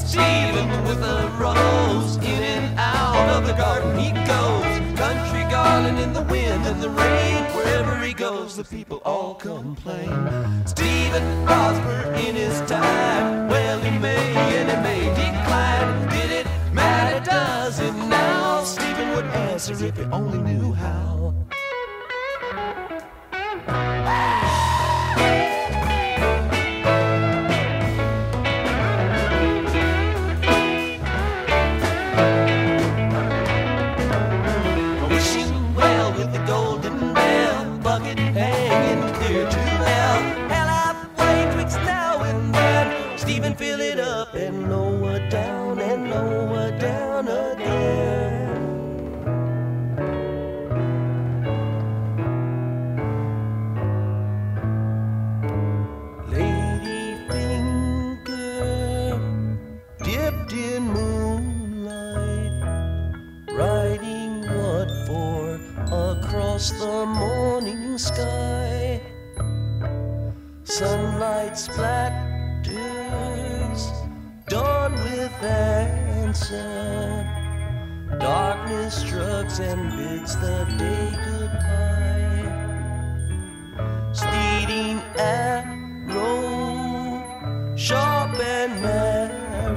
Stephen with a rose, in and out of the garden he goes. Country garland in the wind and the rain, wherever he goes the people all complain. Stephen prospered in his time, well he may and he may decline. Did it matter, does it now? Stephen would answer if he only knew how. Wishing well with the golden bell, bucket hanging clear to hell. Hell halfway twixt now and then, Stephen fill it up and lower down and lower down again. Dipped in moonlight, writing what for across the morning sky. Sunlight splatters, dawn with answer. Darkness shrugs and bids the day goodbye. Speeding arrow, sharp and narrow.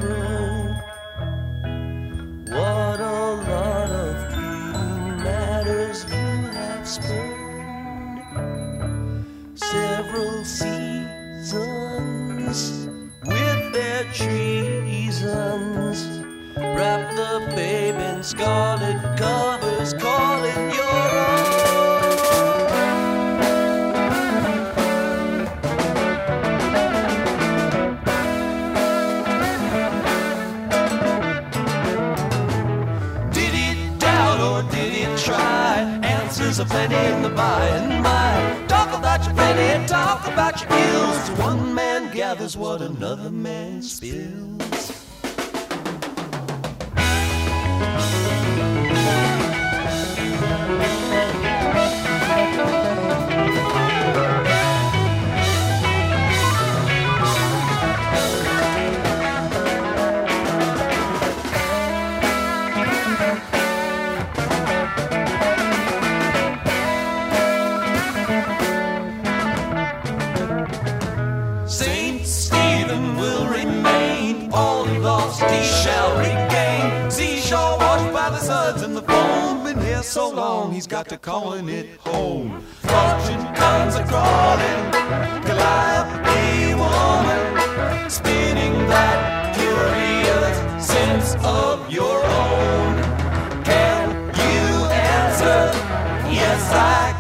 What a lot of fleeting matters you have spurned. Several seasons with their treasons wrap the babe in scarlet covers, call it your own. Answers are plenty in the by and by. Talk about your plenty, talk about your ills. One man gathers what another man spills. Saint Stephen will remain, all he lost he shall regain. Seashore washed by the suds and the foam, been here so long he's got to calling it home. Fortune comes a-crawling, Calliope woman, spinning that curious sense of your own. Can you answer? Yes, I